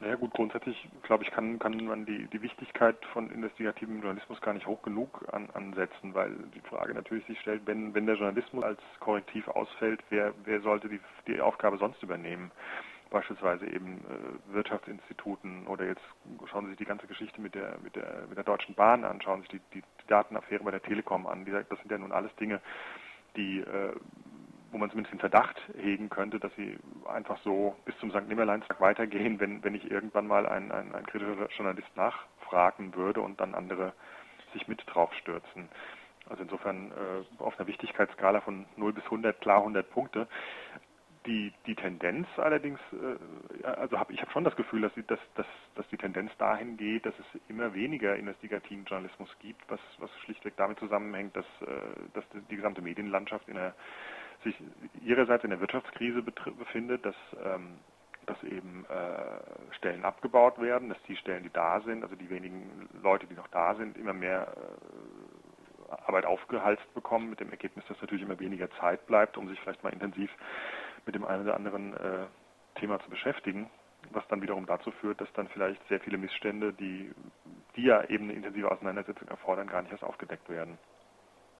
Naja gut, grundsätzlich glaube ich, kann man die Wichtigkeit von investigativem Journalismus gar nicht hoch genug ansetzen, weil die Frage natürlich sich stellt, wenn der Journalismus als Korrektiv ausfällt, wer sollte die Aufgabe sonst übernehmen? Beispielsweise eben Wirtschaftsinstituten oder jetzt schauen Sie sich die ganze Geschichte mit der Deutschen Bahn an, schauen sich die Datenaffäre bei der Telekom an. Das sind ja nun alles Dinge, die wo man zumindest den Verdacht hegen könnte, dass sie einfach so bis zum St. Nimmerleinstag weitergehen, wenn ich irgendwann mal ein kritischer Journalist nachfragen würde und dann andere sich mit drauf stürzen. Also insofern auf einer Wichtigkeitsskala von 0 bis 100 klar 100 Punkte. Die Tendenz allerdings, ich habe schon das Gefühl, dass die Tendenz dahin geht, dass es immer weniger investigativen Journalismus gibt, was schlichtweg damit zusammenhängt, dass die gesamte Medienlandschaft sich ihrerseits in der Wirtschaftskrise befindet, dass eben Stellen abgebaut werden, dass die Stellen, die da sind, also die wenigen Leute, die noch da sind, immer mehr Arbeit aufgehalst bekommen, mit dem Ergebnis, dass natürlich immer weniger Zeit bleibt, um sich vielleicht mal intensiv mit dem einen oder anderen Thema zu beschäftigen, was dann wiederum dazu führt, dass dann vielleicht sehr viele Missstände, die ja eben eine intensive Auseinandersetzung erfordern, gar nicht erst aufgedeckt werden.